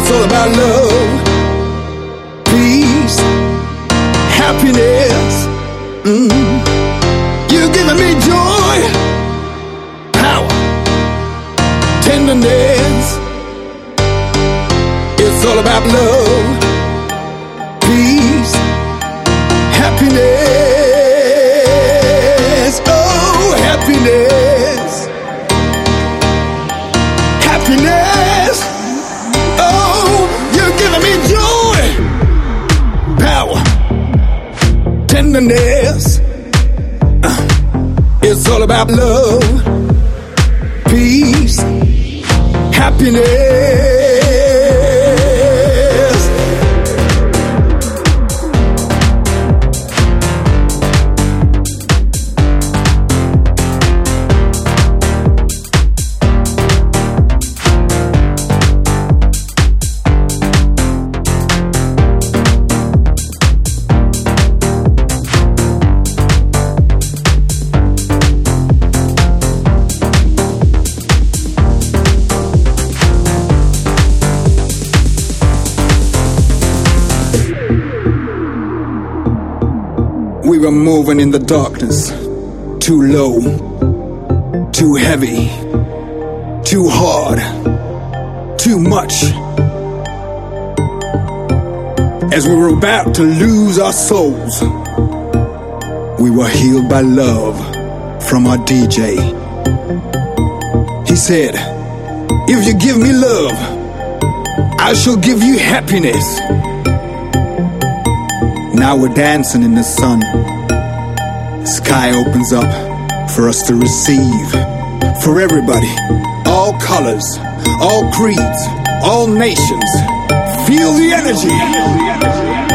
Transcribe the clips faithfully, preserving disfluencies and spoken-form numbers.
It's all about love, peace, happiness. Mm. You're giving me joy, power, tenderness. It's all about love, peace, happiness. Oh, happiness, happiness. Oh, you're giving me joy, power, tenderness. Uh, it's all about love, peace, happiness. We were moving in the darkness, too low, too heavy, too hard, too much. As we were about to lose our souls, we were healed by love from our D J. He said, if you give me love, I shall give you happiness. Now we're dancing in the sun. Sky opens up for us to receive. For everybody, all colors, all creeds, all nations. Feel the energy.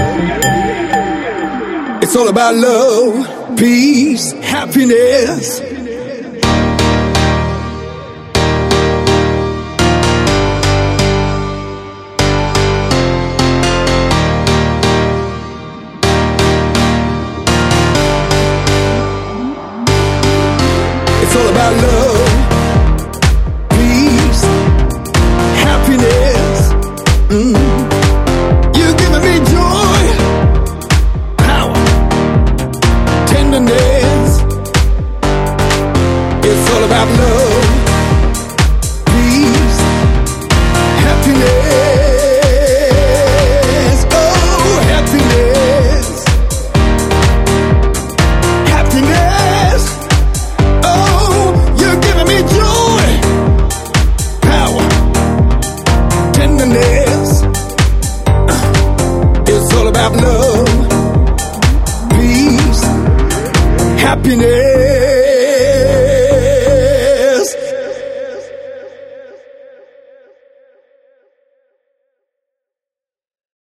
It's all about love, peace, happiness.